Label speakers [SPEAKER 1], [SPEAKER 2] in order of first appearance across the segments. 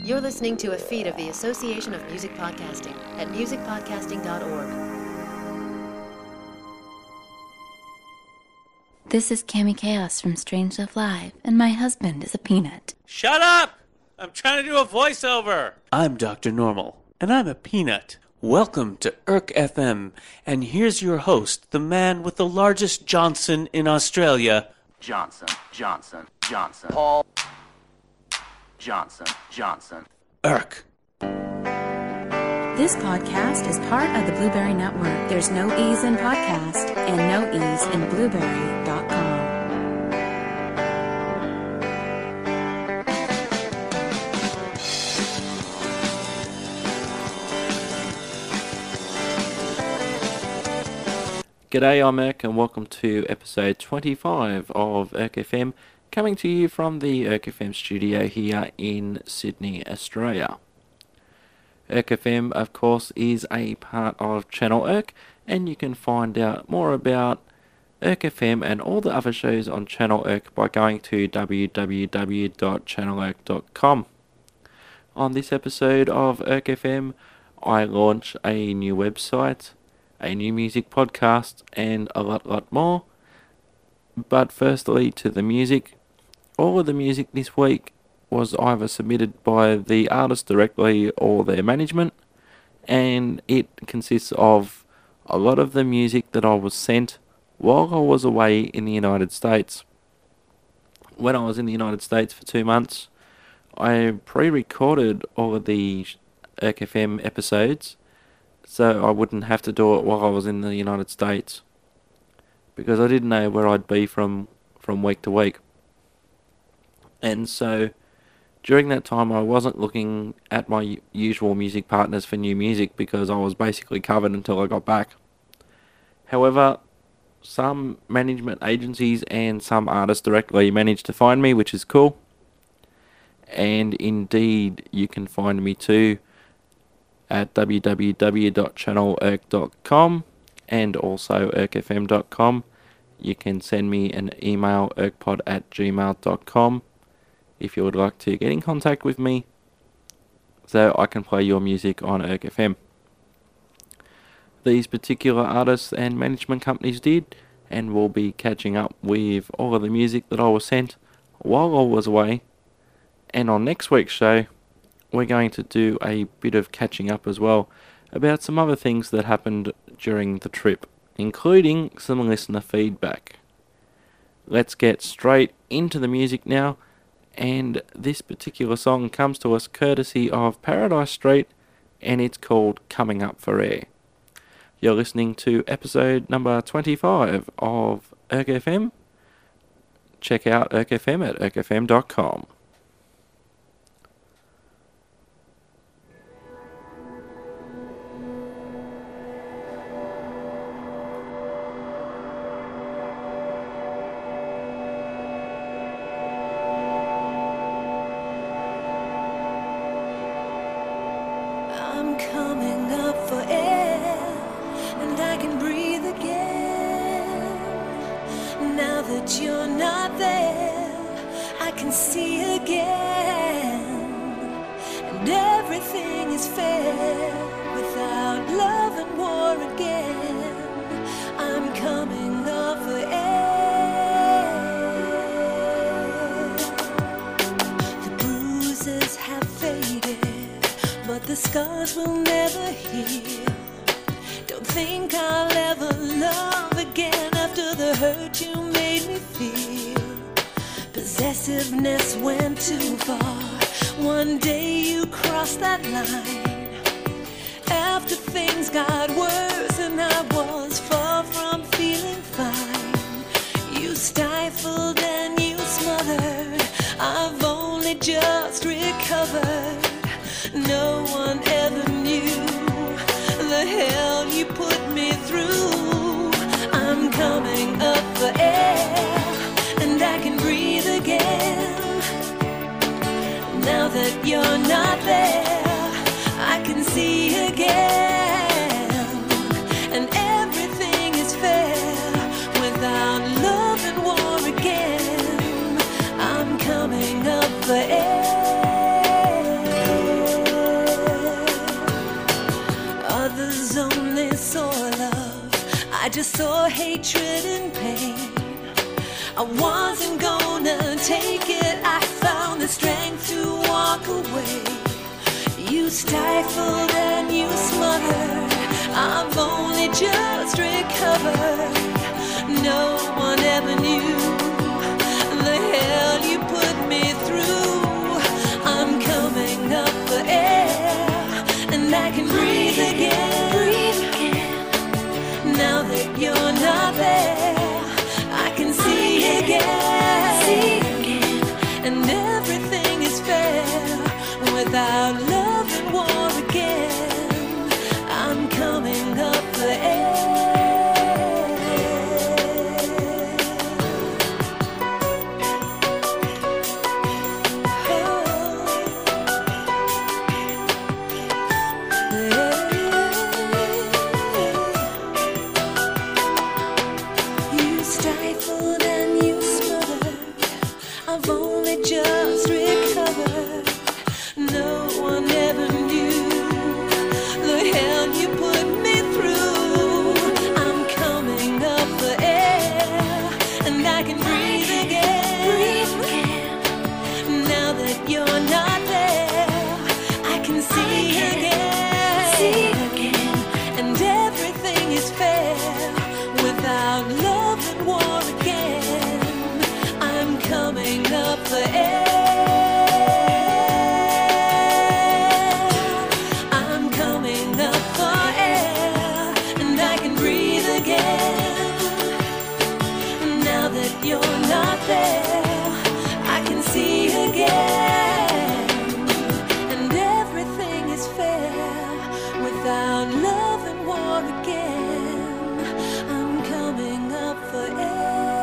[SPEAKER 1] You're listening to a feed of the Association of Music Podcasting at musicpodcasting.org.
[SPEAKER 2] This is Cami Chaos from Strange Love Live, and my husband is a peanut.
[SPEAKER 3] Shut up! I'm trying to do a voiceover.
[SPEAKER 4] I'm Dr. Normal, and I'm a peanut. Welcome to Irk FM, and here's your host, the man with the largest Johnson in Australia.
[SPEAKER 5] Johnson. Paul Johnson.
[SPEAKER 4] Irk.
[SPEAKER 2] This podcast is part of the Blueberry Network. There's no E's in podcast and no E's in blueberry.com.
[SPEAKER 6] G'day, I'm Irk, and welcome to episode 25 of Irk FM, coming to you from the Irk FM studio here in Sydney, Australia. Irk FM, of course, is a part of Channel Irk, and you can find out more about Irk FM and all the other shows on Channel Irk by going to www.channelirk.com. On this episode of Irk FM, I launch a new website, a new music podcast, and a lot more. But firstly, to the music. All of the music this week was either submitted by the artist directly or their management, and it consists of a lot of the music that I was sent while I was away in the United States. When I was in the United States for 2 months, I pre-recorded all of the Irk FM episodes so I wouldn't have to do it while I was in the United States, because I didn't know where I'd be from week to week. And so during that time I wasn't looking at my usual music partners for new music because I was basically covered until I got back. However, some management agencies and some artists directly managed to find me, which is cool. And indeed, you can find me too at www.channelirk.com and also irkfm.com. You can send me an email, irkpod@gmail.com, if you would like to get in contact with me so I can play your music on Irk FM. These particular artists and management companies did, and will be catching up with all of the music that I was sent while I was away. And on next week's show, we're going to do a bit of catching up as well about some other things that happened during the trip, including some listener feedback. Let's get straight into the music now. And this particular song comes to us courtesy of Paradise Street, and it's called Coming Up for Air. You're listening to episode number 25 of Irk FM. Check out Irk FM at irkfm.com.
[SPEAKER 7] The scars will never heal. Don't think I'll ever love again after the hurt you made me feel. Possessiveness went too far. One day you crossed that line. After things got worse and I was far from feeling fine. You stifled and you smothered. I've only just recovered. No one ever knew the hell you put me through. I'm coming up for air, and I can breathe again. Now that you're not there, I can see again. And everything is fair without love and war again. I'm coming up for air. just saw hatred and pain. I wasn't gonna take it. I found the strength to walk away. You stifled and you smothered. I've only just recovered. No one ever knew the hell you put me through. I'm coming up for air, and I can breathe again. Now that you're not there, I can see again. And everything is fair without love and war again. I'm coming up for air. You stifled and you smothered. I've only just recovered. No one ever knew the hell you put me through. I'm coming up for air, and I can breathe again. Now that you're not there, I can see again. And everything is fair without love and war again. I'm coming up for air. I'm coming up for air, and I can breathe again. Now that you're not there, I can see again. And everything is fair without love and war again. I'm coming up for air.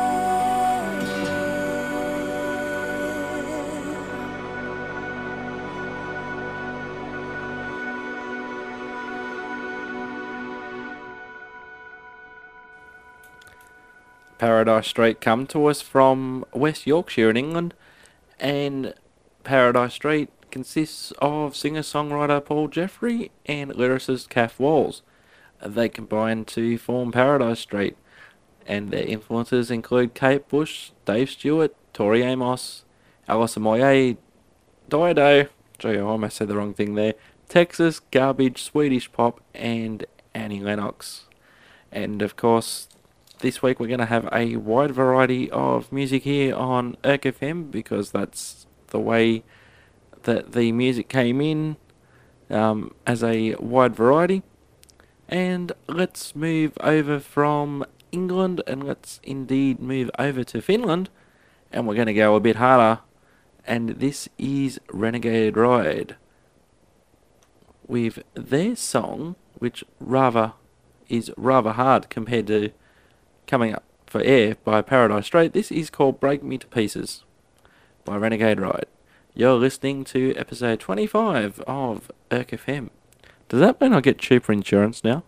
[SPEAKER 6] Paradise Street come to us from West Yorkshire in England, and Paradise Street consists of singer-songwriter Paul Jeffrey and lyricist Kath Walls. They combined to form Paradise Street, and their influences include Kate Bush, Dave Stewart, Tori Amos, Alice Moyer, Dido, gee, I almost said the wrong thing there, Texas, Garbage, Swedish Pop, and Annie Lennox. And of course, this week we're going to have a wide variety of music here on Erk FM, because that's the way that the music came in, as a wide variety. And let's move over from England, and let's indeed move over to Finland, and we're going to go a bit harder, and this is Renegade Ride with their song, which is rather hard compared to Coming Up for Air by Paradise Street. This is called Break Me to Pieces by Renegade Ride. You're listening to episode 25 of Erk FM. Does that mean I get cheaper insurance now?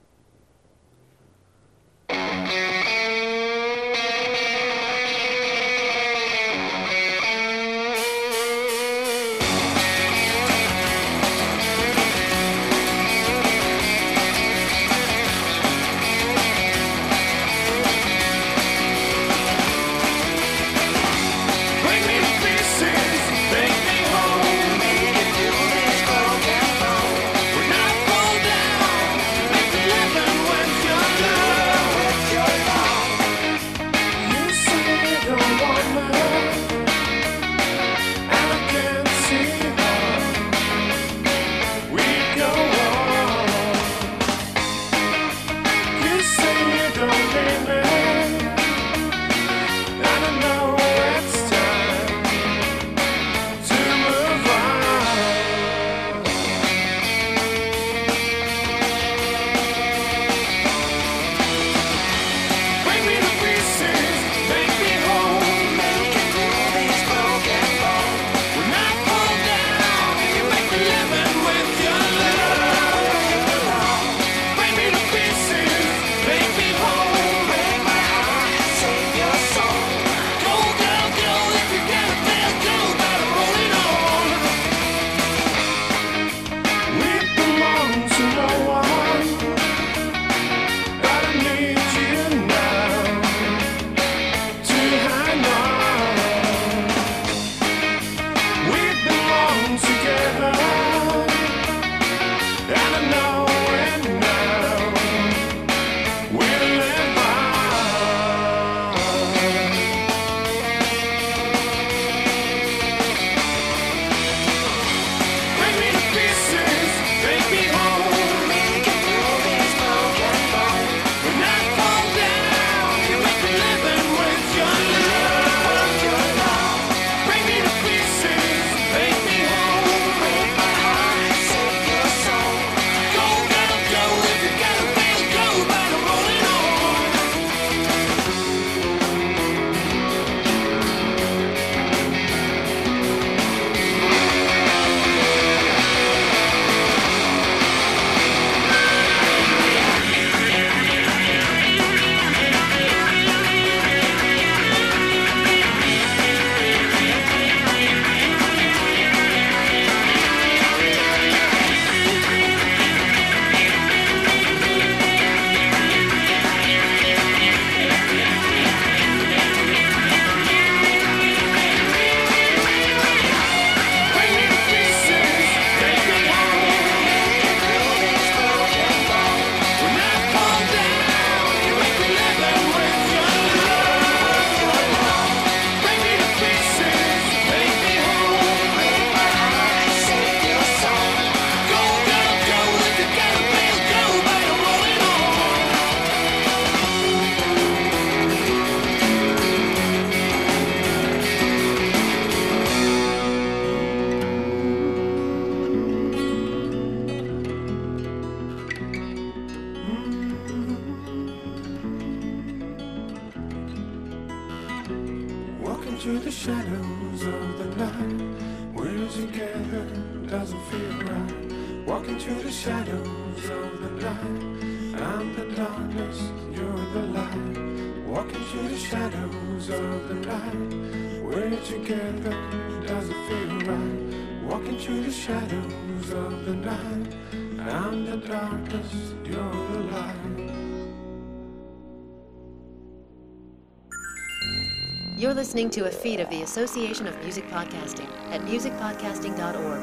[SPEAKER 8] Bring me to pieces, make me whole, make it feel this broken bone. We're not fall down, make me let together. And I know and now we'll live on. Bring me to pieces, take me home. When I fall down, you make me living with your love. Bring me to pieces, take me home. Break my heart, save your soul. Go, girl, go. If you gotta feel, go. Better roll it on. Bring me to pieces, take me home. When I fall down, you make me living with your love. Bring me to pieces, take me home. Break my heart, save your soul. Go, girl, go. If you gotta feel, go. Better roll it on. Walking through the shadows of the night, we're together, doesn't feel right. Walking through the shadows of the night, I'm the darkness, you're the light. Walking through the shadows of the night, we're together, doesn't feel right. Walking through the shadows of the night, I'm the darkness, you're the light.
[SPEAKER 1] You're listening to a feed of the Association of Music Podcasting at musicpodcasting.org.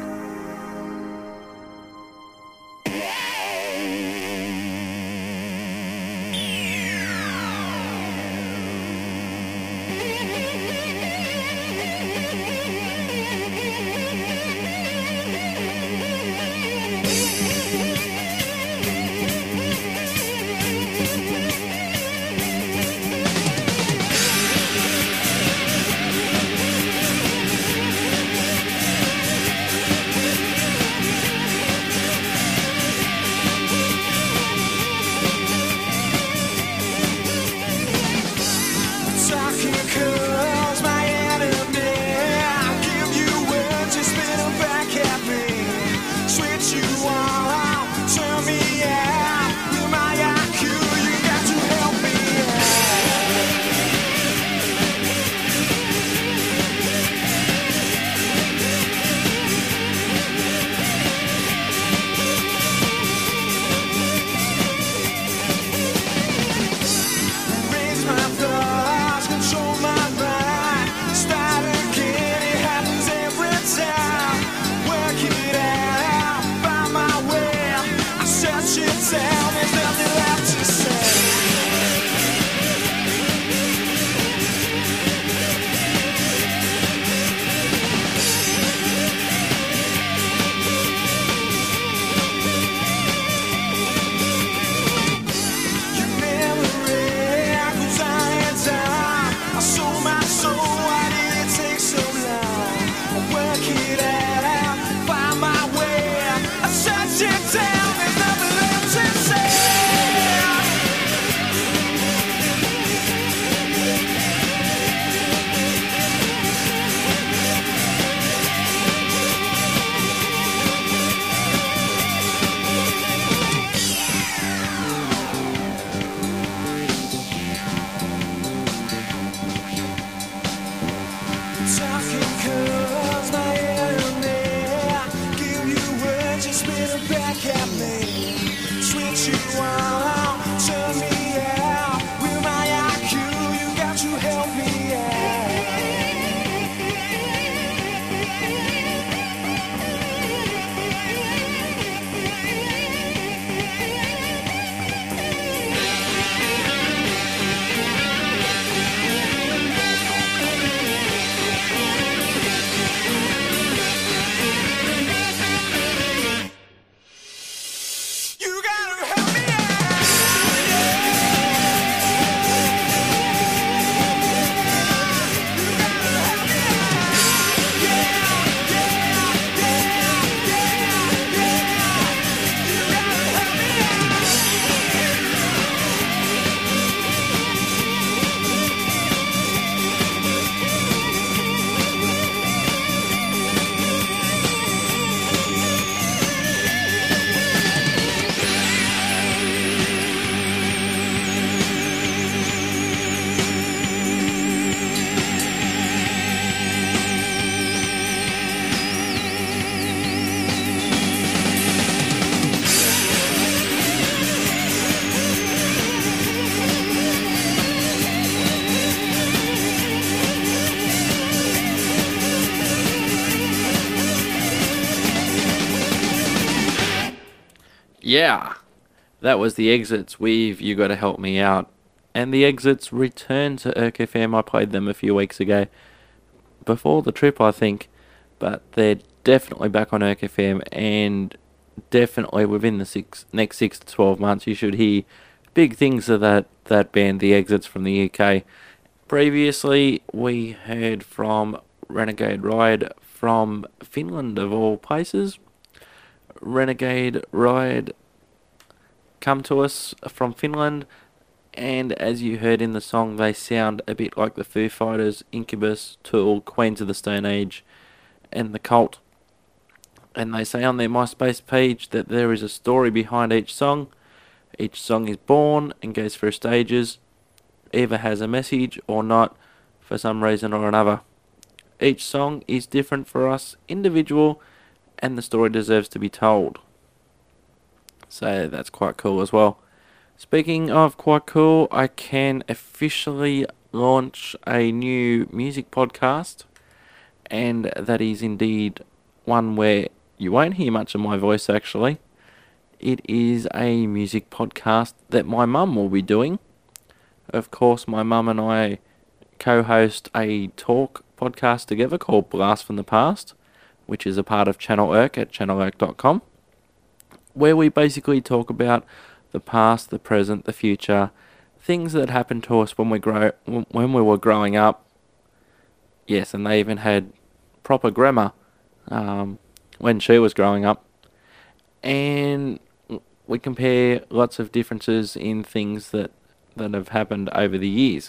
[SPEAKER 6] Yeah, that was the Exits with You Gotta Help Me Out. And the Exits return to Erk FM. I played them a few weeks ago. Before the trip, I think. But they're definitely back on Erk FM, and definitely within the next 6 to 12 months, you should hear big things of that band, the Exits from the UK. Previously, we heard from Renegade Ride from Finland, of all places. Renegade Ride come to us from Finland, and as you heard in the song, they sound a bit like the Foo Fighters, Incubus, Tool, Queens of the Stone Age, and The Cult. And they say on their MySpace page that there is a story behind each song. Each song is born and goes through stages, either has a message or not, for some reason or another. Each song is different for us, individual, and the story deserves to be told. So that's quite cool as well. Speaking of quite cool, I can officially launch a new music podcast, and that is indeed one where you won't hear much of my voice actually. It is a music podcast that my mum will be doing. Of course, my mum and I co-host a talk podcast together called Blast from the Past, which is a part of Channel Erk at channelerk.com, where we basically talk about the past, the present, the future, things that happened to us when we were growing up. Yes, and they even had proper grammar when she was growing up. And we compare lots of differences in things that have happened over the years.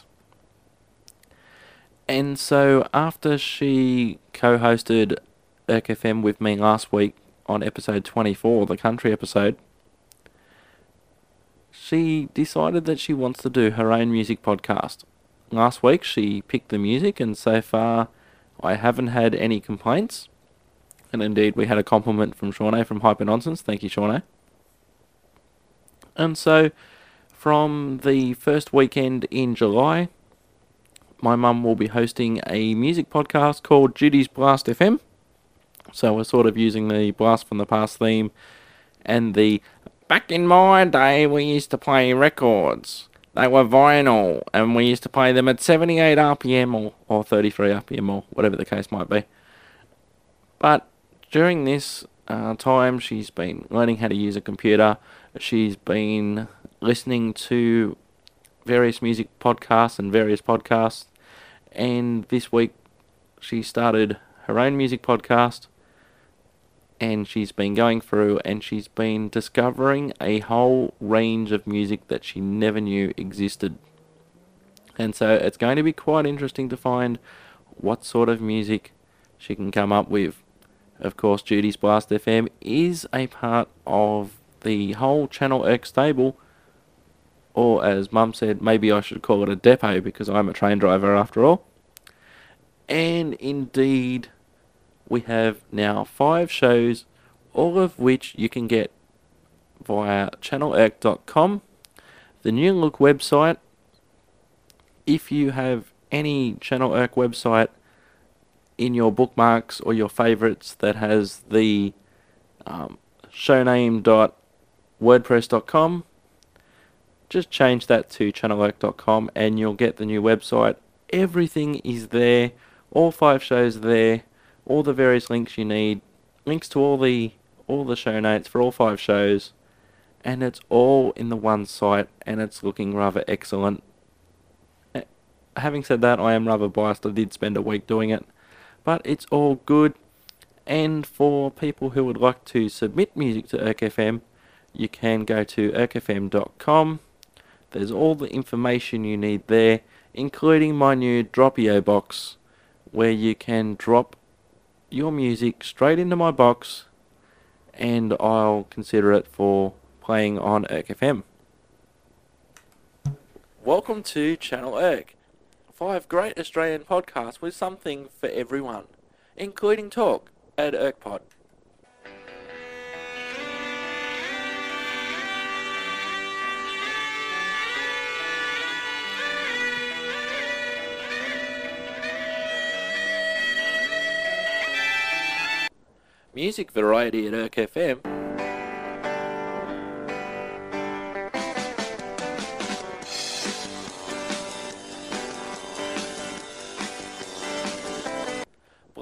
[SPEAKER 6] And so after she co-hosted Erk FM with me last week on episode 24, the country episode, she decided that she wants to do her own music podcast. Last week she picked the music, and so far I haven't had any complaints. And indeed we had a compliment from Shawnee from Hyper Nonsense. Thank you, Shawnee. And so from the first weekend in July, my mum will be hosting a music podcast called Judy's Blast FM. So we're sort of using the Blast from the Past theme and the back in my day we used to play records. They were vinyl and we used to play them at 78 RPM or 33 RPM or whatever the case might be. But during this time she's been learning how to use a computer. She's been listening to various music podcasts and various podcasts. And this week she started her own music podcast, and she's been going through and she's been discovering a whole range of music that she never knew existed. And so it's going to be quite interesting to find what sort of music she can come up with. Of course, Judy's Blast FM is a part of the whole Channel Erk stable, or as Mum said, maybe I should call it a depot because I'm a train driver after all. And indeed, we have now 5 shows, all of which you can get via channelerk.com, the New Look website. If you have any Channel Erk website in your bookmarks or your favourites that has the showname.wordpress.com, just change that to channelerk.com and you'll get the new website. Everything is there, all 5 shows are there, all the various links you need, links to all the show notes for all 5 shows, and it's all in the one site, and it's looking rather excellent. Having said that, I am rather biased. I did spend a week doing it, but it's all good. And for people who would like to submit music to Erk FM, you can go to erkfm.com. There's all the information you need there, including my new Dropio box, where you can drop your music straight into my box and I'll consider it for playing on Erk FM. Welcome to Channel Erk. 5 great Australian podcasts with something for everyone, including talk at ErkPod. Music variety at Erk FM.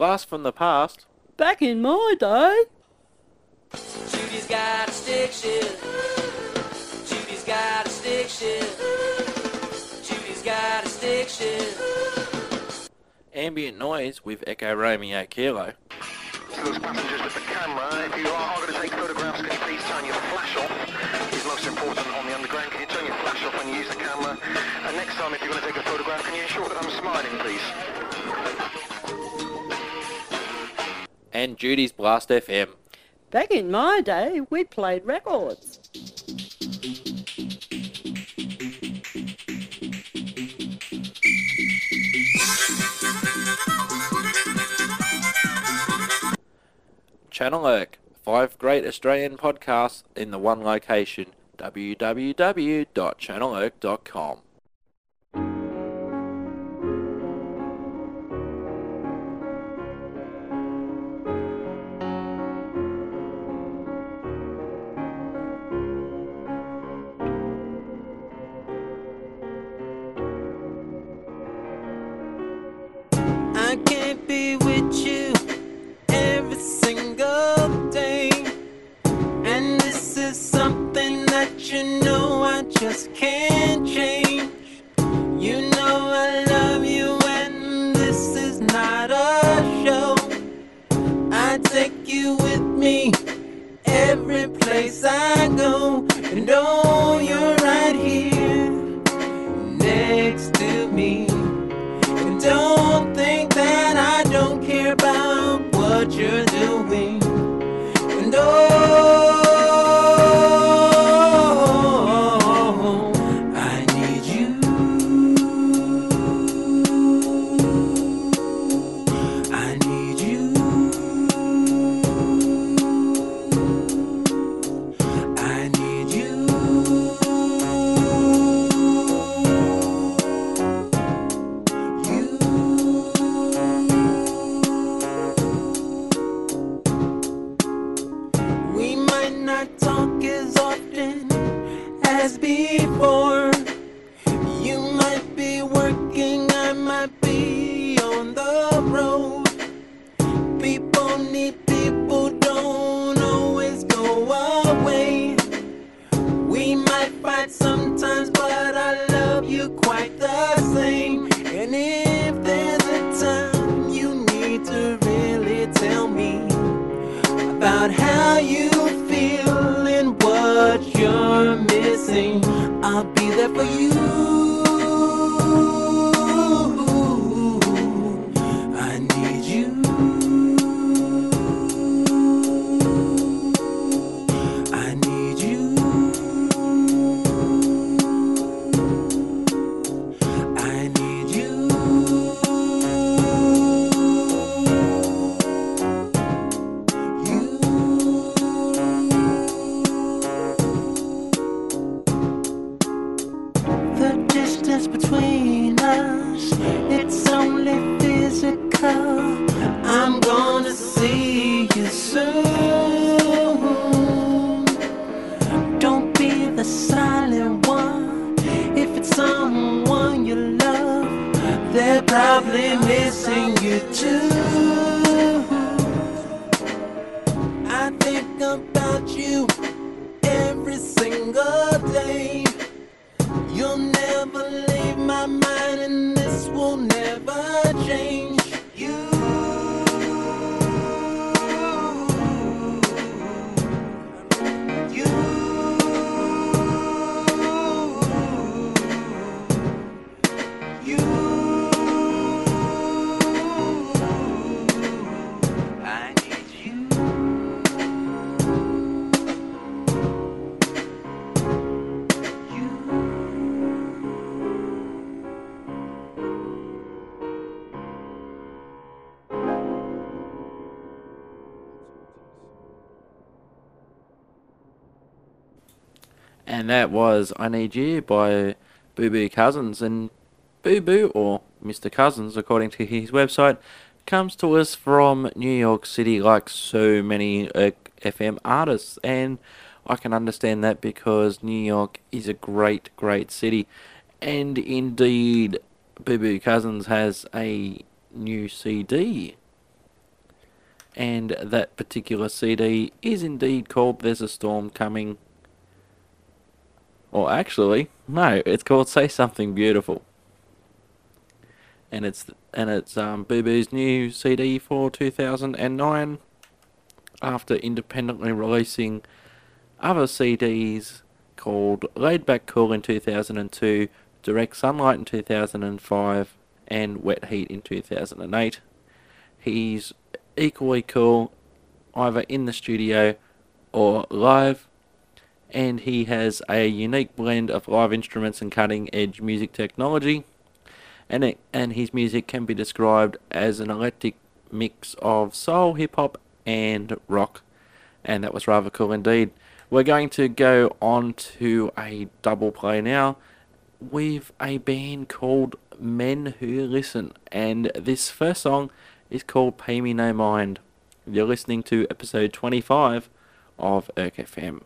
[SPEAKER 6] blast from the past.
[SPEAKER 9] Back in my day.
[SPEAKER 7] Judy's got a stick shift. Judy's got a stick shift. Judy's got a stick shift.
[SPEAKER 6] Ambient noise with Echo Romeo Kilo.
[SPEAKER 10] To those passengers with the camera, if you are going to take photographs, can you please turn your flash off? It's most important on the underground. Can you turn your flash off when you use the camera? And next time, if you're going to take a photograph, can you ensure that I'm smiling, please?
[SPEAKER 6] And Judy's Blast FM.
[SPEAKER 9] Back in my day, we played records.
[SPEAKER 6] Channel Irk, 5 great Australian podcasts in the one location, www.channelirk.com.
[SPEAKER 7] I can't be with you every single day, and this is something that you know I just can't change. You know I love you and this is not a show. I take you with me every place I go, and oh, you're right here next to me. And don't think that I don't care about what you're doing. And oh, I need you. I need you. I need you. We might not talk as often as before. You might be working, I might be on the road. People need people, don't always go away. We might fight sometimes, but I love you quite the same. And if there's a time you need to really tell me about how you feel and what you're missing, I'll be there for you. I need you. I need you. I need you. The distance between us, it's only physical. I'm gonna see you soon. Don't be the silent one. If it's someone you love, they're probably missing you too. I think about you every single day. You'll never leave my mind, and this will never change. You. You. You. I need you.
[SPEAKER 6] And that was I Need You by Boo Boo Cousins. And Boo Boo, or Mr. Cousins, according to his website, comes to us from New York City like so many FM artists. And I can understand that because New York is a great, great city. And indeed, Boo Boo Cousins has a new CD And that particular CD is indeed called There's a Storm Coming. Or actually, no, it's called Say Something Beautiful. And it's Boo Boo's new CD for 2009, after independently releasing other CDs called Laid Back Cool in 2002, Direct Sunlight in 2005, and Wet Heat in 2008. He's equally cool either in the studio or live, and he has a unique blend of live instruments and cutting edge music technology, and his music can be described as an eclectic mix of soul, hip hop and rock, and that was rather cool indeed. We're going to go on to a double play now with a band called Men Who Listen, and this first song is called Pay Me No Mind. You're listening to episode 25 of Erk FM.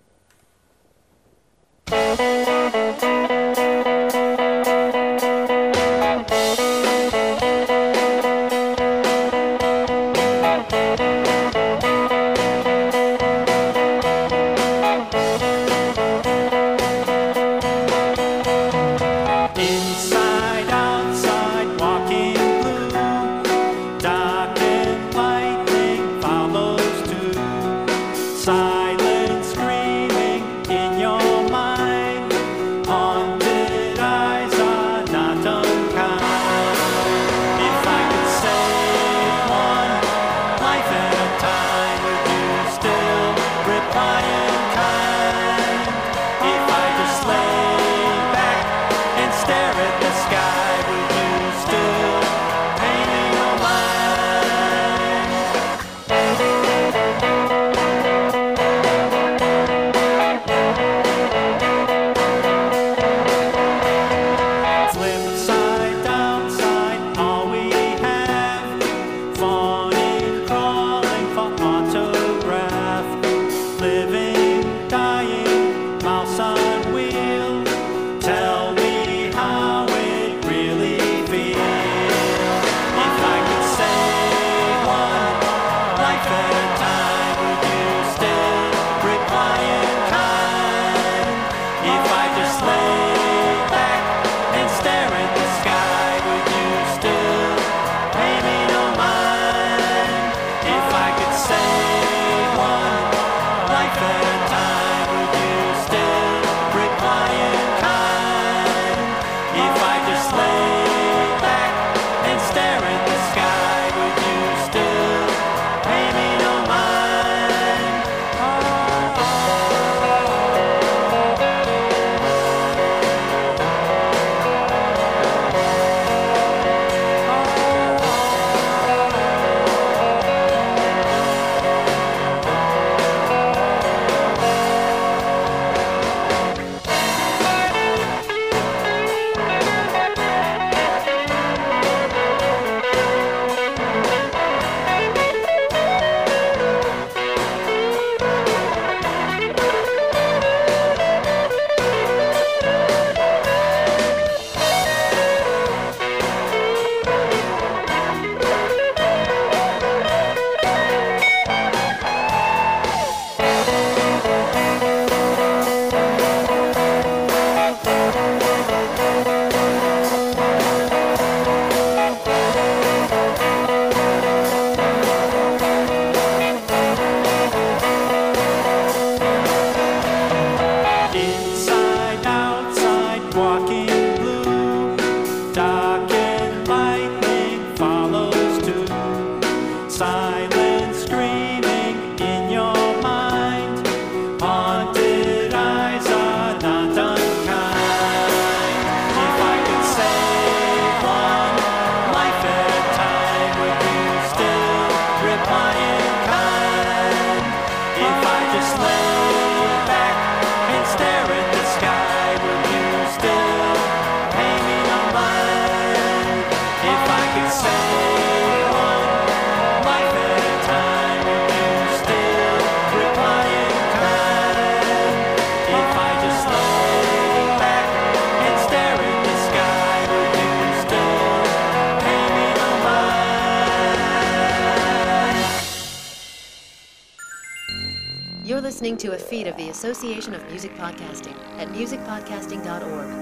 [SPEAKER 1] You're listening to a feed of the Association of Music Podcasting at musicpodcasting.org.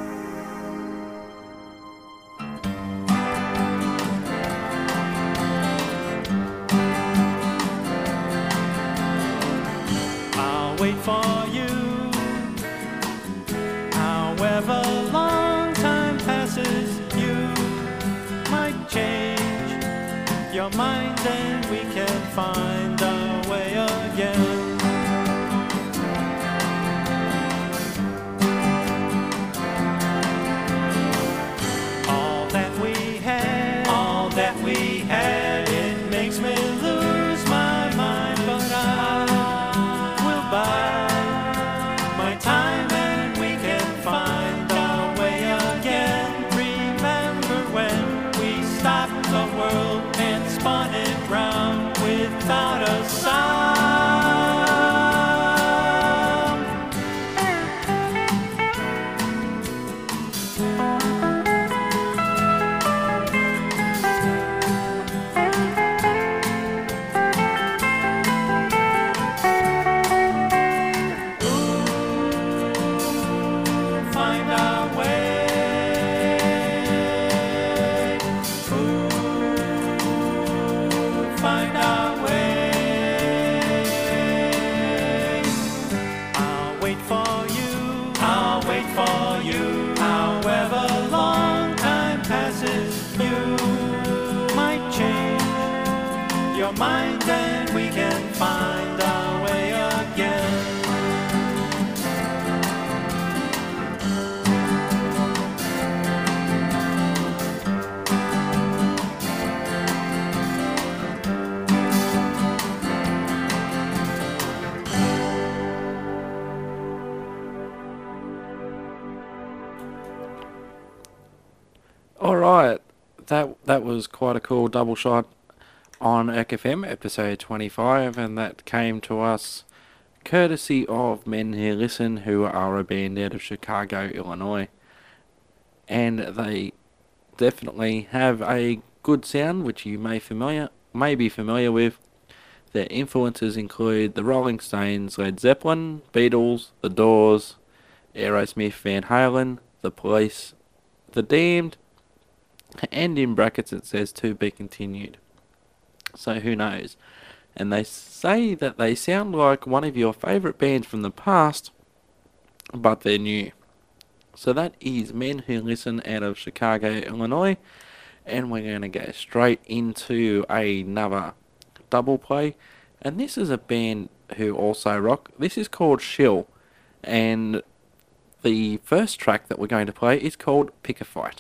[SPEAKER 11] I'll wait for you. However long time passes, you might change your mind and we can find our way again. All that we had, it makes me lose my mind, but I will buy my time and we can find our way again. Remember when we stopped the world and spun it round without a sound? Find our way. Find our way. I'll wait for you. I'll wait for you. However long time passes, you might change your mind and we can find our way again.
[SPEAKER 6] Alright, that was quite a cool double shot on ERC-FM episode 25, and that came to us courtesy of Men Who Listen, who are a band out of Chicago, Illinois. And they definitely have a good sound, which you may be familiar with. Their influences include the Rolling Stones, Led Zeppelin, Beatles, The Doors, Aerosmith, Van Halen, The Police, The Damned, and in brackets it says to be continued. So who knows? And they say that they sound like one of your favourite bands from the past, but they're new. So that is Men Who Listen out of Chicago, Illinois, and we're going to go straight into another double play. And this is a band who also rock. This is called Shill, and the first track that we're going to play is called Pick a Fight.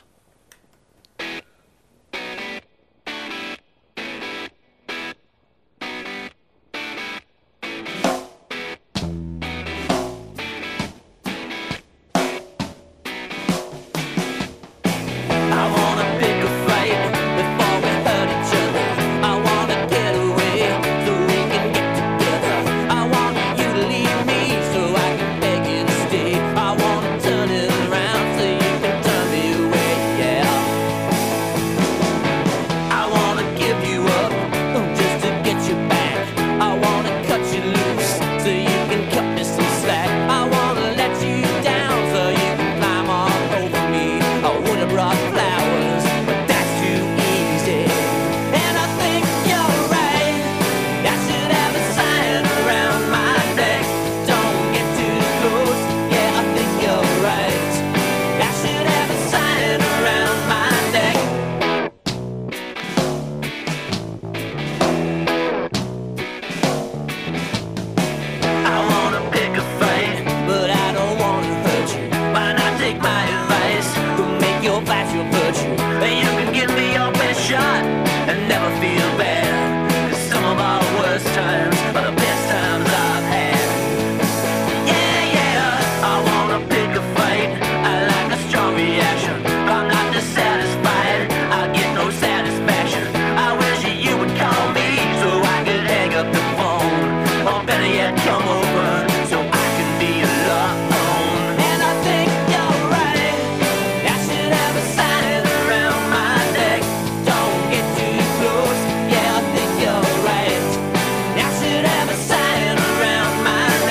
[SPEAKER 7] Sign around my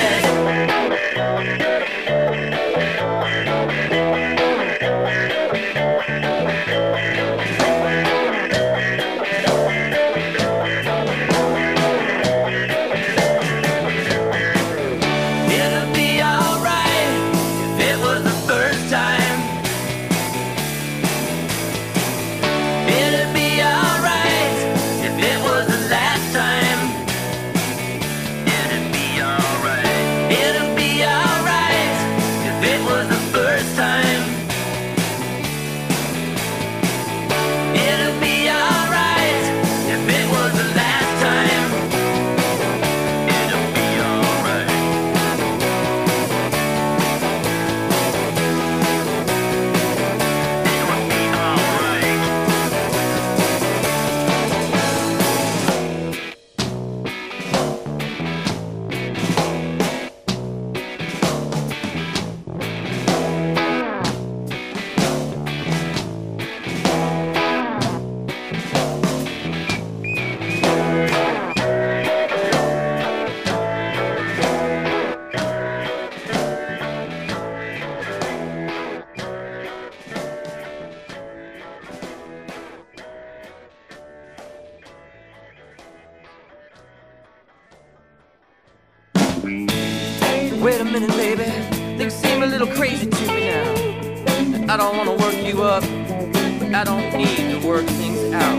[SPEAKER 12] Wait a minute, baby, things seem a little crazy to me now. I don't wanna work you up, but I don't need to work things out.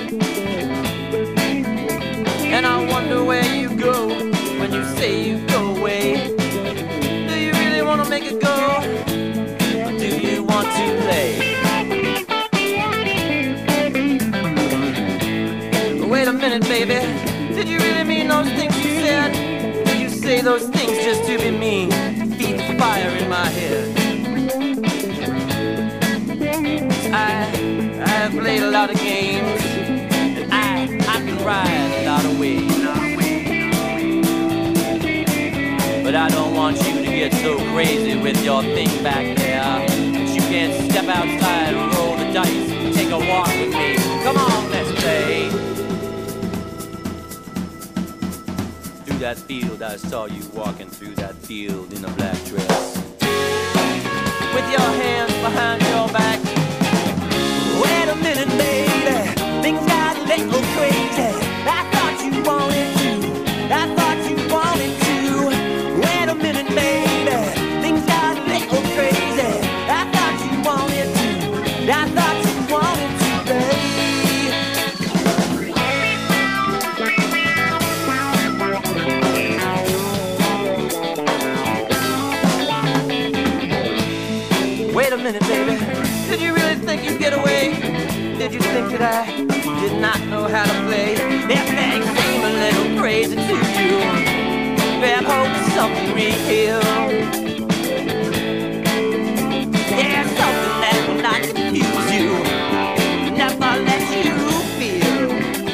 [SPEAKER 12] And I wonder where you go when you say you go away. Do you really wanna make it go, or do you want to play? Wait a minute, baby, did you really mean those things you said? Did you say those things just to be mean? Feed the fire in my head. I have played a lot of games, and I can ride a lot of ways. But I don't want you to get so crazy with your thing back there that you can't step outside and roll the dice and take a walk with me. Come on, let's play. Through that field, I saw you walking through that field in a black dress, with your hands behind your back. Wait a minute, baby, things got a little crazy. I thought you wanted to, I thought you wanted to. Wait a minute, baby, things got a little crazy. I thought you wanted to, I thought you wanted to, Wait a minute, baby, did you really think you'd get away? Did you think that I did not know how to play? That thing seemed a little crazy to you. Grab hold of something real. Yeah, something that will not confuse you, never let you feel.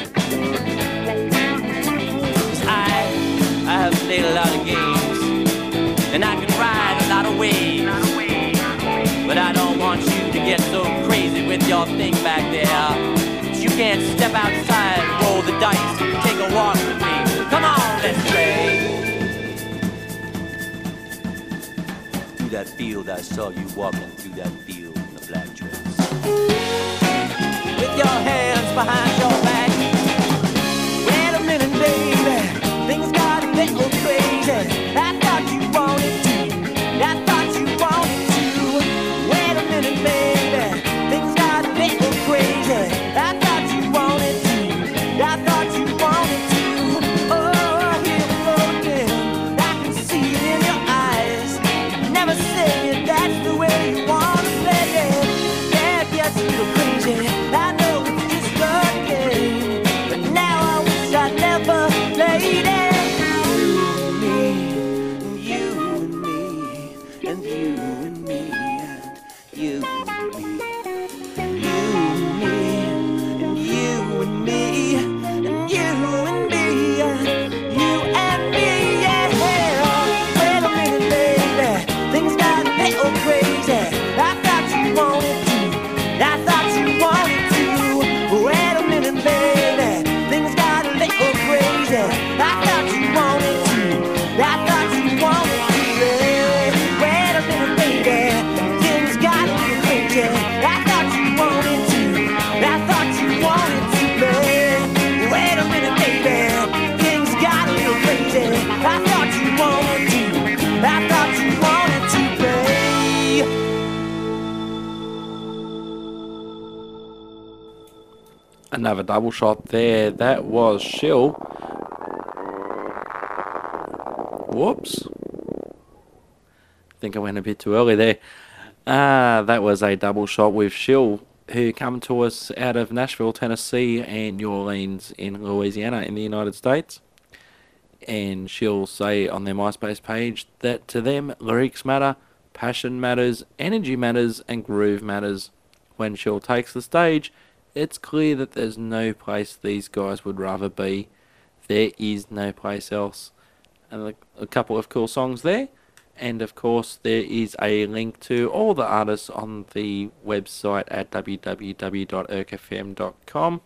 [SPEAKER 12] 'Cause I have played a lot of games, and I can ride a lot of waves. But I don't want you to get so crazy with your thing back there that you can't step outside, roll the dice, and take a walk with me. Come on, let's play. Through that field, I saw you walking through that field in a black dress, with your hands behind your back. Wait a minute, baby, things got a little crazy. I thought you wanted to, I thought you wanted to. Wait a minute, baby, things got a little crazy. I thought you wanted to, I thought you wanted to. Oh, here we go again, I can see it in your eyes. Never say it, that's the way you wanna play it. Yeah, it gets a little crazy, I know it's just a game, but now I wish I never played it. You and me, and you and me, and you and me, and you and me, and you and me, and you and me, and you and me, yeah. Wait a minute, baby, things got a little crazy. I thought you wanted to, I thought you wanted to. Wait a minute, baby, things got a little crazy. I thought you wanted to, I thought you wanted to. Wait a minute, baby, things got a little crazy. I thought you wanted to, I thought you wanted to, babe. Wait a minute, baby, things got a little crazy. I thought you wanted to, I thought you wanted to, babe.
[SPEAKER 6] Another double shot there. That was Shill. Whoops. I think I went a bit too early there. That was a double shot with Shill, who come to us out of Nashville, Tennessee, and New Orleans in Louisiana in the United States. And Shill say on their MySpace page that to them, lyrics matter, passion matters, energy matters, and groove matters. When Shill takes the stage, it's clear that there's no place these guys would rather be. There is no place else. And a couple of cool songs there. And of course, there is a link to all the artists on the website at www.urkfm.com.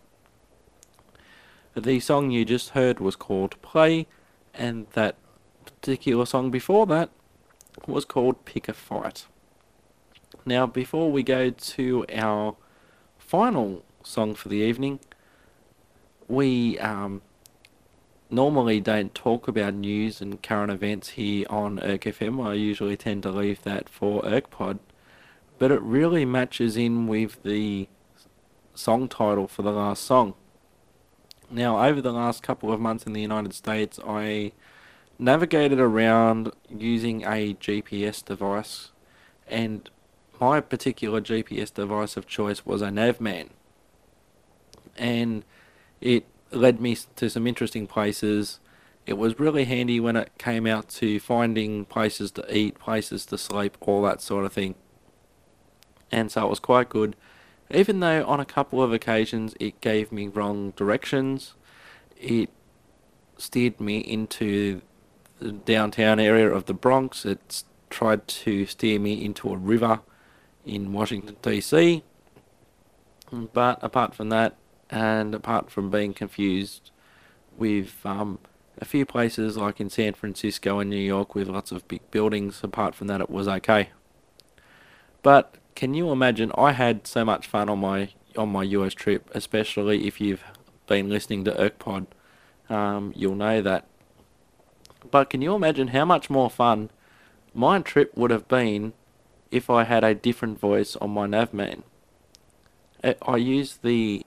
[SPEAKER 6] The song you just heard was called Play, and that particular song before that was called Pick a Fight. Now, before we go to our final song for the evening, we normally don't talk about news and current events here on Erk FM. I usually tend to leave that for ErkPod. But it really matches in with the song title for the last song. Now, over the last couple of months in the United States, I navigated around using a GPS device, and my particular GPS device of choice was a Navman. And it led me to some interesting places. It was really handy when it came out to finding places to eat, places to sleep, all that sort of thing. And so it was quite good, even though on a couple of occasions it gave me wrong directions. It steered me into the downtown area of the Bronx. It tried to steer me into a river in Washington DC. But apart from that, and apart from being confused with a few places like in San Francisco and New York with lots of big buildings, apart from that it was okay. But can you imagine, I had so much fun on my US trip, especially if you've been listening to ErkPod, you'll know that. But can you imagine how much more fun my trip would have been if I had a different voice on my Navman? I used the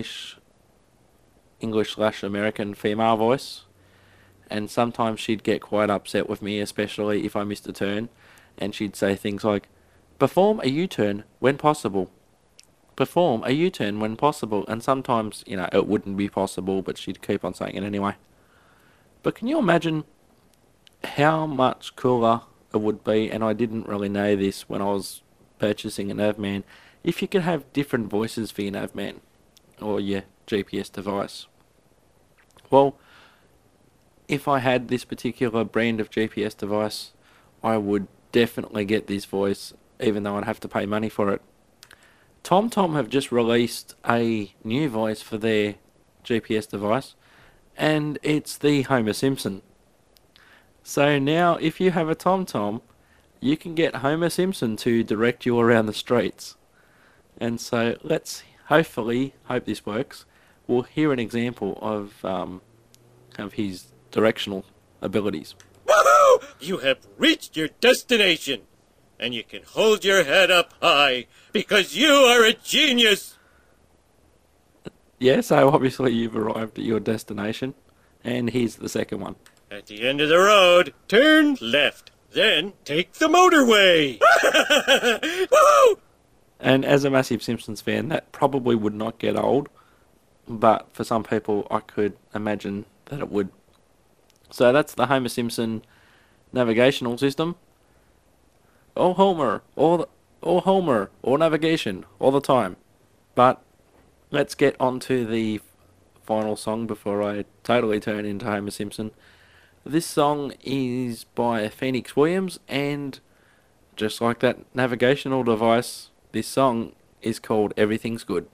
[SPEAKER 6] English/American female voice, and sometimes she'd get quite upset with me, especially if I missed a turn, and she'd say things like, "Perform a U-turn when possible. Perform a U-turn when possible." And sometimes, it wouldn't be possible, but she'd keep on saying it anyway. But can you imagine how much cooler it would be, and I didn't really know this when I was purchasing a Navman, if you could have different voices for your Navman or your GPS device? Well, if I had this particular brand of GPS device, I would definitely get this voice, even though I'd have to pay money for it. TomTom have just released a new voice for their GPS device, and it's the Homer Simpson. So now, if you have a TomTom, you can get Homer Simpson to direct you around the streets. And so let's hope this works. We'll hear an example of his directional abilities.
[SPEAKER 13] Woohoo! You have reached your destination, and you can hold your head up high because you are a genius.
[SPEAKER 6] Yeah, so obviously you've arrived at your destination, and here's the second one.
[SPEAKER 13] At the end of the road, turn left, then take the motorway. Woohoo!
[SPEAKER 6] And as a massive Simpsons fan, that probably would not get old, but for some people I could imagine that it would. So that's the Homer Simpson navigational system. All Homer, all Homer, all navigation, all the time. But let's get on to the final song before I totally turn into Homer Simpson. This song is by Phoenix Williams, and just like that navigational device, this song is called Everything's Good.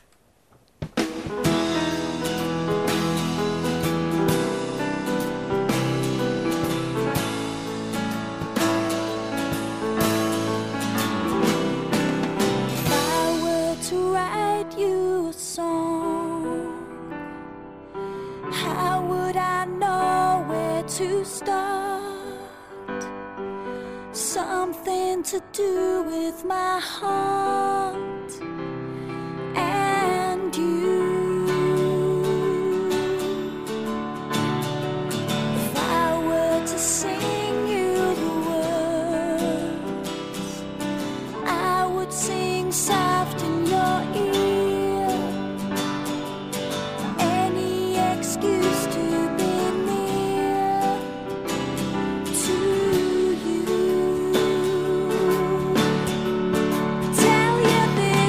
[SPEAKER 7] If I were to write you a song, how would I know where to start? Something to do with my heart and you. If I were to sing you the words, I would sing soft in your ear. Any excuse to be near to you. Tell you this.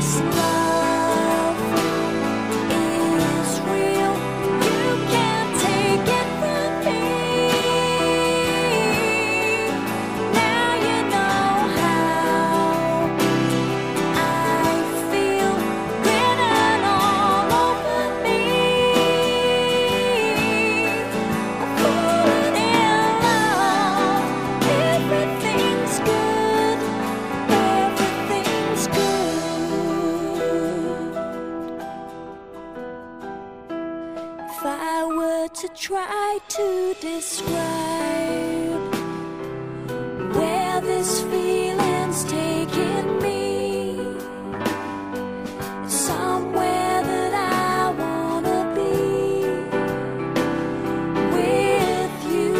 [SPEAKER 7] to describe where this feeling's taking me. Somewhere that I wanna be with you.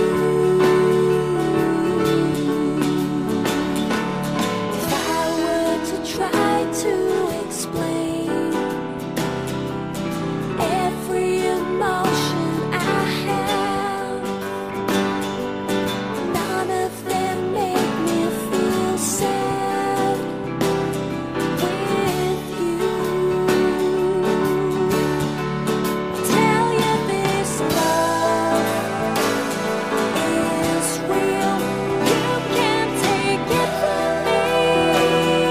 [SPEAKER 7] If I were to try to explain every emotion I have, none of them make me feel sad with you. Tell you this love is real. You can't take it from me.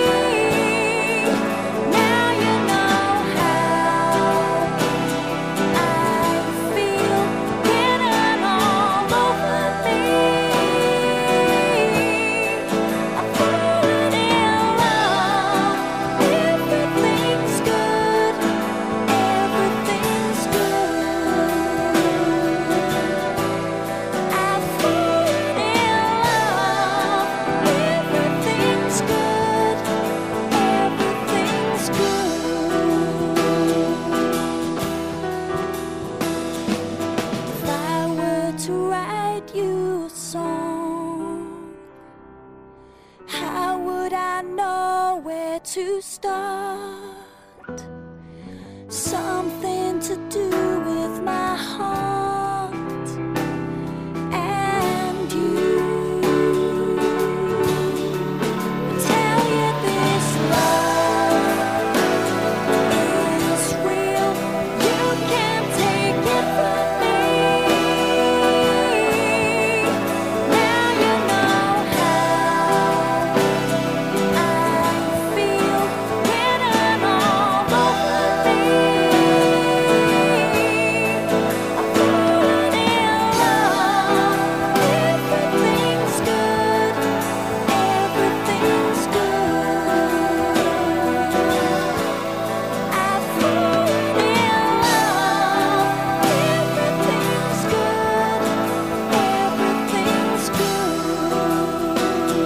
[SPEAKER 7] Now you know how I feel, getting all over me. I'm falling in love. Everything's good. Everything's good. I'm falling in love. Everything's good. Everything's good. If I were to write you a song, how would I know where to start? Something to do with my heart and you. Tell you this love is real. You can't take it from me. Now you know how I feel, getting all over me. I'm falling in love. Everything's good. Everything's good. I'm falling in love. Everything's good. Everything's good.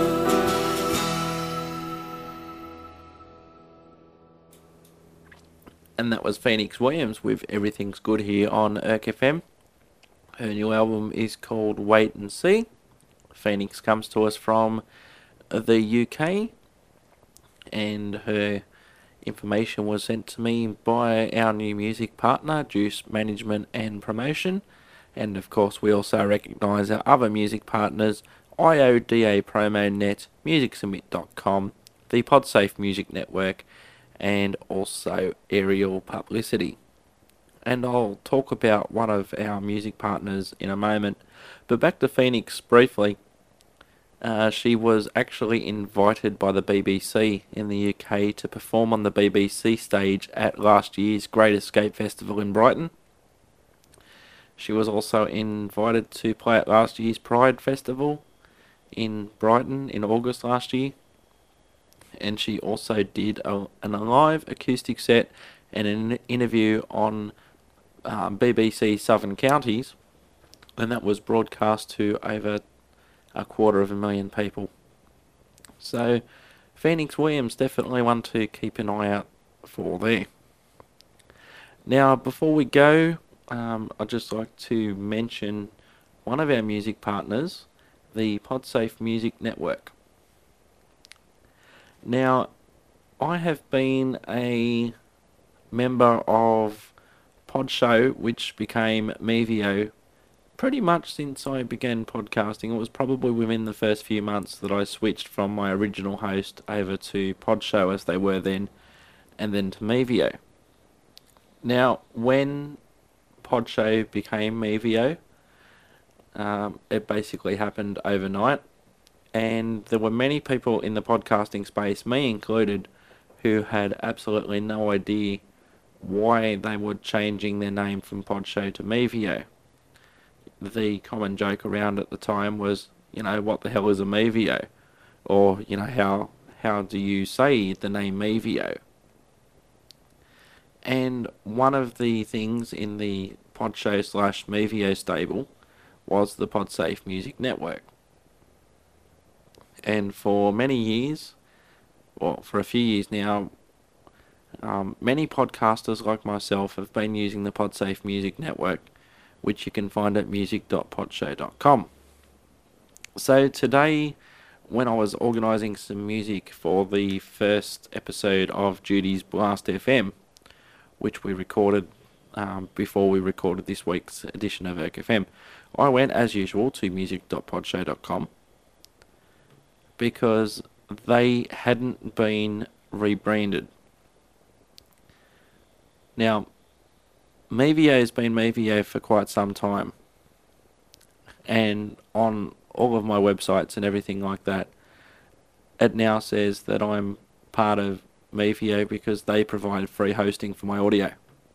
[SPEAKER 6] And that was Phoenix Williams with Everything's Good here on Erk FM. Her new album is called Wait and See. Phoenix comes to us from the UK, and her information was sent to me by our new music partner, Juice Management and Promotion. And of course, we also recognise our other music partners, IODA PromoNet, MusicSubmit.com, the Podsafe Music Network, and also Aerial Publicity. And I'll talk about one of our music partners in a moment. But back to Phoenix briefly. She was actually invited by the BBC in the UK to perform on the BBC stage at last year's Great Escape Festival in Brighton. She was also invited to play at last year's Pride Festival in Brighton in August last year. And she also did a live acoustic set and an interview on BBC Southern Counties, and that was broadcast to over 250,000 people. So Phoenix Williams definitely one to keep an eye out for there. Now, before we go, I'd just like to mention one of our music partners, the Podsafe Music Network. Now, I have been a member of Podshow, which became Mevio, pretty much since I began podcasting. It was probably within the first few months that I switched from my original host over to Podshow, as they were then, and then to Mevio. Now, when Podshow became Mevio, it basically happened overnight. And there were many people in the podcasting space, me included, who had absolutely no idea why they were changing their name from Podshow to Mevio. The common joke around at the time was, what the hell is a Mevio? Or, how do you say the name Mevio? And one of the things in the Podshow/Mevio stable was the Podsafe Music Network. And for many years, well, for a few years now, many podcasters like myself have been using the Podsafe Music Network, which you can find at music.podshow.com. So today, when I was organising some music for the first episode of Judy's Blast FM, which we recorded before we recorded this week's edition of Erk FM, I went as usual to music.podshow.com because they hadn't been rebranded. Now, Mevio has been Mevio for quite some time, and on all of my websites and everything like that, it now says that I'm part of Mevio because they provide free hosting for my audio.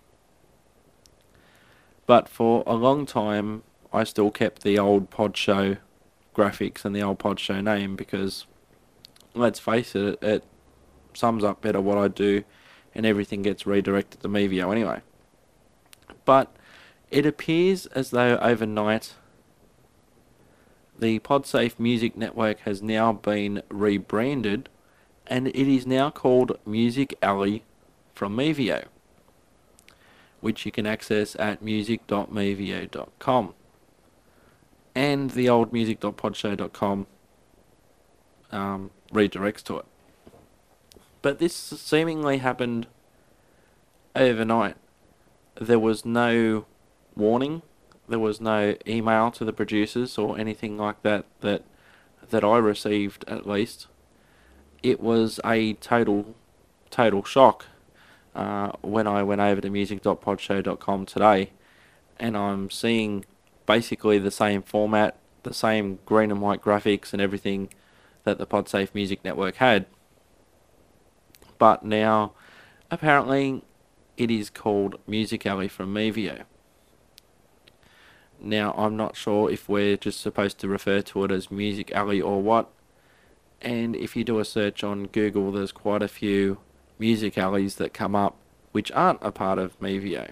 [SPEAKER 6] But for a long time, I still kept the old Podshow graphics and the old Podshow name because, let's face it, it sums up better what I do, and everything gets redirected to Mevio anyway. But it appears as though overnight the Podsafe Music Network has now been rebranded, and it is now called Music Alley from Mevio, which you can access at music.mevio.com. And the old music.podshow.com redirects to it. But this seemingly happened overnight. There was no warning, there was no email to the producers or anything like that that I received, at least. It was a total shock when I went over to music.podshow.com today, and I'm seeing basically the same format, the same green and white graphics and everything that the Podsafe Music Network had. But now, apparently, it is called Music Alley from Mevio. Now, I'm not sure if we're just supposed to refer to it as Music Alley or what. And if you do a search on Google, there's quite a few music alleys that come up which aren't a part of Mevio.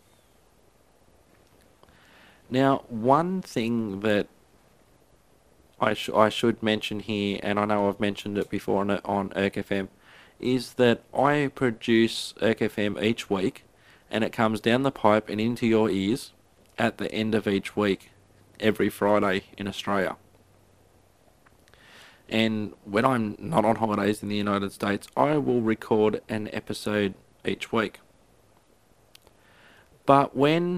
[SPEAKER 6] Now, one thing that I should mention here, and I know I've mentioned it before on Erk FM, is that I produce Erk FM each week, and it comes down the pipe and into your ears at the end of each week, every Friday in Australia. And when I'm not on holidays in the United States, I will record an episode each week. But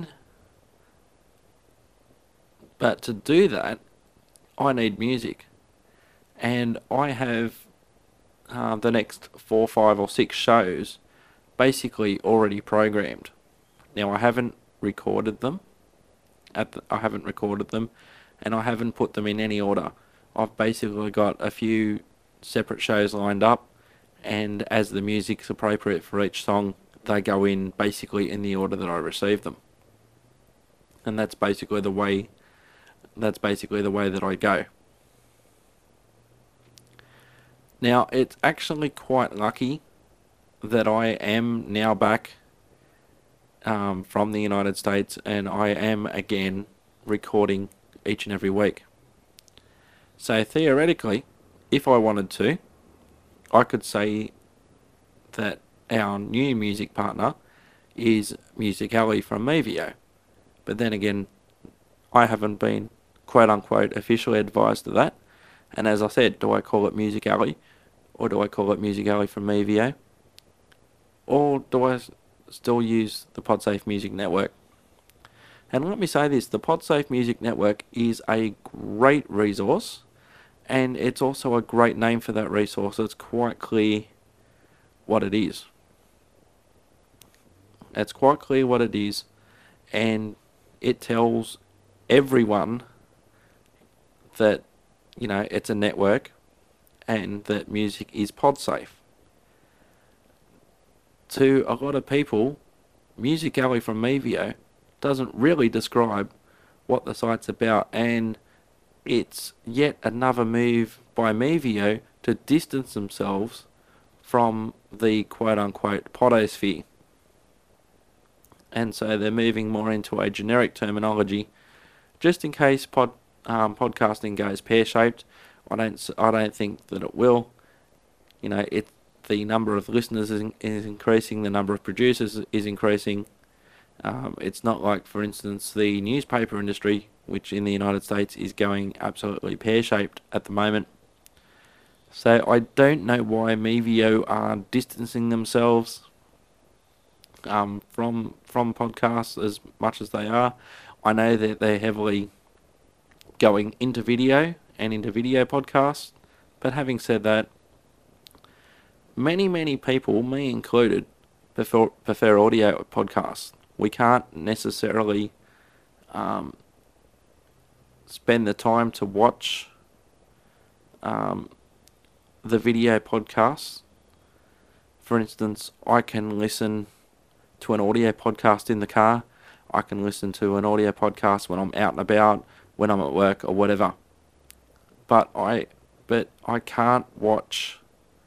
[SPEAKER 6] to do that, I need music. And I have the next 4, 5 or 6 shows basically already programmed. Now, I haven't recorded them. And I haven't put them in any order. I've basically got a few separate shows lined up, and as the music's appropriate for each song, they go in basically in the order that I receive them. And that's basically the way that I go. Now, it's actually quite lucky that I am now back from the United States, and I am again recording each and every week. So theoretically, if I wanted to, I could say that our new music partner is Music Alley from Mevio. But then again, I haven't been quote unquote officially advised of that. And as I said, do I call it Music Alley, or do I call it Music Alley from Mevio? Or do I still use the Podsafe Music Network? And let me say this, the Podsafe Music Network is a great resource, and it's also a great name for that resource. It's quite clear what it is. It's quite clear what it is, and it tells everyone that, you know, it's a network and that music is Podsafe. To a lot of people, Music Alley from Mevio doesn't really describe what the site's about, and it's yet another move by Mevio to distance themselves from the quote-unquote podosphere. and so they're moving more into a generic terminology, just in case podcasting goes pear-shaped. I don't think that it will. You know, the number of listeners is increasing, the number of producers is increasing. It's not like, for instance, the newspaper industry, which in the United States is going absolutely pear-shaped at the moment. So I don't know why Mevio are distancing themselves from podcasts as much as they are. I know that they're heavily going into video and into video podcasts, but having said that, many people, me included, prefer audio podcasts. We can't necessarily spend the time to watch the video podcasts. For instance, I can listen to an audio podcast in the car. I can listen to an audio podcast when I'm out and about, when I'm at work or whatever. But I can't watch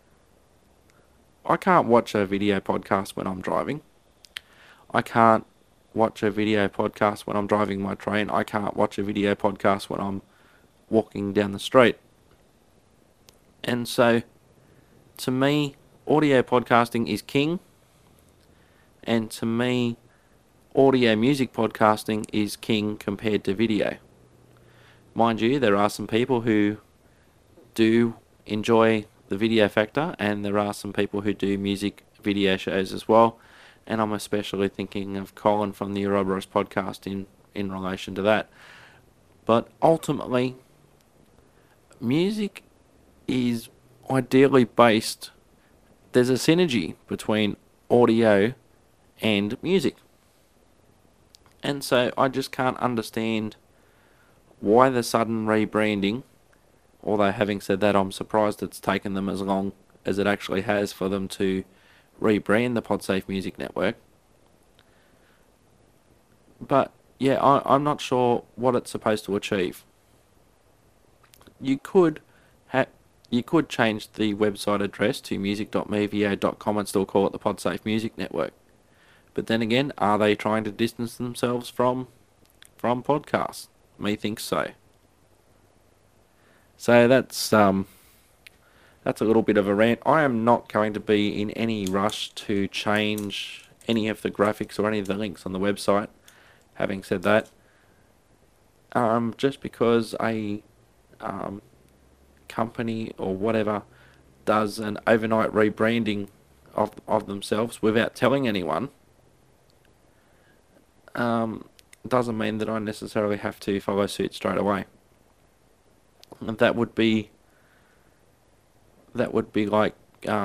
[SPEAKER 6] a video podcast when I'm driving. I can't watch a video podcast when I'm driving my train. I can't watch a video podcast when I'm walking down the street. And so, to me, audio podcasting is king. And to me, audio music podcasting is king compared to video. Mind you, there are some people who do enjoy the video factor, and there are some people who do music video shows as well. And I'm especially thinking of Colin from the Ouroboros podcast in relation to that. But ultimately, music is ideally based. There's a synergy between audio and music. And so I just can't understand why the sudden rebranding, although having said that, I'm surprised it's taken them as long as it actually has for them to rebrand the Podsafe Music Network. But yeah, I'm not sure what it's supposed to achieve. You could change the website address to music.mevio.com and still call it the Podsafe Music Network. But then again, are they trying to distance themselves from podcasts? Me thinks so. So that's a little bit of a rant. I am not going to be in any rush to change any of the graphics or any of the links on the website. Having said that, just because a company or whatever does an overnight rebranding of themselves without telling anyone, doesn't mean that I necessarily have to follow suit straight away. And that would be like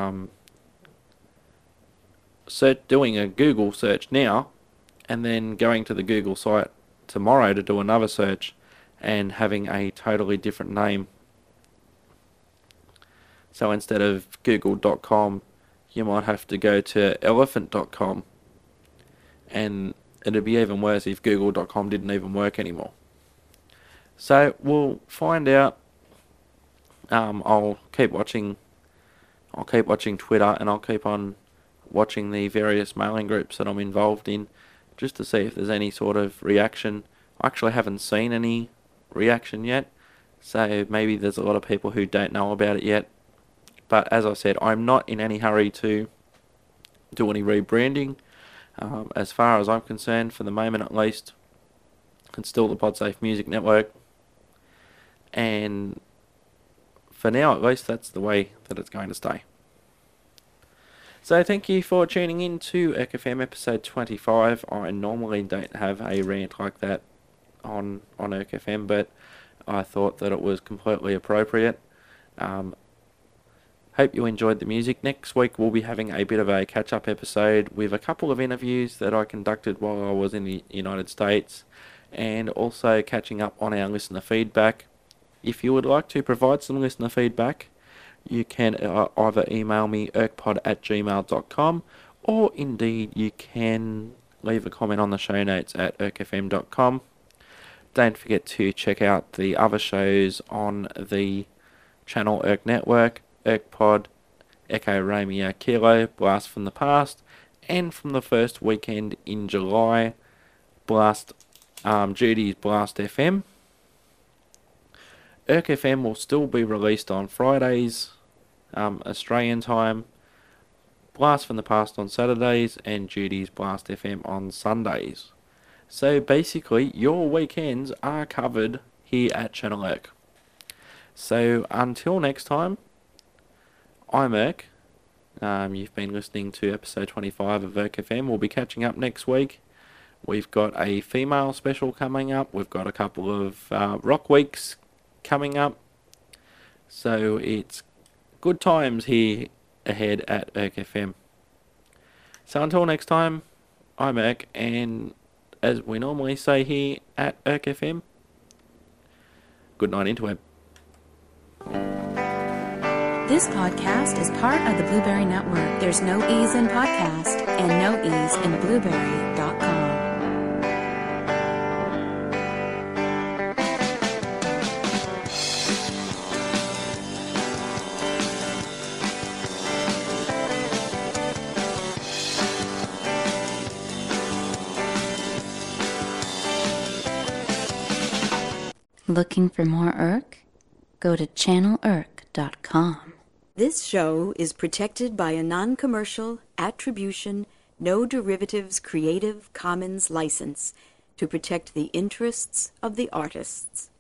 [SPEAKER 6] doing a Google search now and then going to the Google site tomorrow to do another search and having a totally different name. So instead of google.com, you might have to go to elephant.com, and it'd be even worse if google.com didn't even work anymore. So we'll find out. I'll keep watching Twitter, and I'll keep on watching the various mailing groups that I'm involved in, just to see if there's any sort of reaction. I actually haven't seen any reaction yet, so maybe there's a lot of people who don't know about it yet. But as I said, I'm not in any hurry to do any rebranding. As far as I'm concerned, for the moment at least, it's still the Podsafe Music Network. And for now at least, that's the way that it's going to stay. So thank you for tuning in to ErkFM episode 25. I normally don't have a rant like that on ErkFM, but I thought that it was completely appropriate. Hope you enjoyed the music. Next week we'll be having a bit of a catch-up episode with a couple of interviews that I conducted while I was in the United States, and also catching up on our listener feedback. If you would like to provide some listener feedback, you can either email me erkpod@gmail.com, or indeed you can leave a comment on the show notes at erkfm.com. Don't forget to check out the other shows on the channel Erk Network: ErkPod, Echo Romeo Kilo, Blast from the Past, And from the first weekend in July, Judy's Blast FM. Urk FM will still be released on Fridays, Australian time, Blast from the Past on Saturdays, and Judy's Blast FM on Sundays. So basically, your weekends are covered here at Channel Urk. So until next time, I'm Urk. You've been listening to episode 25 of Urk FM. We'll be catching up next week. We've got a female special coming up. We've got a couple of rock weeks coming up. So it's good times here ahead at Urk FM. So until next time, I'm Urk, and as we normally say here at Urk FM, good night, interweb.
[SPEAKER 2] This podcast is part of the Blueberry Network. There's no ease in podcast and no ease in blueberry.com. Looking for more Urk? Go to channelurk.com.
[SPEAKER 14] This show is protected by a non-commercial, attribution, no derivatives Creative Commons license to protect the interests of the artists.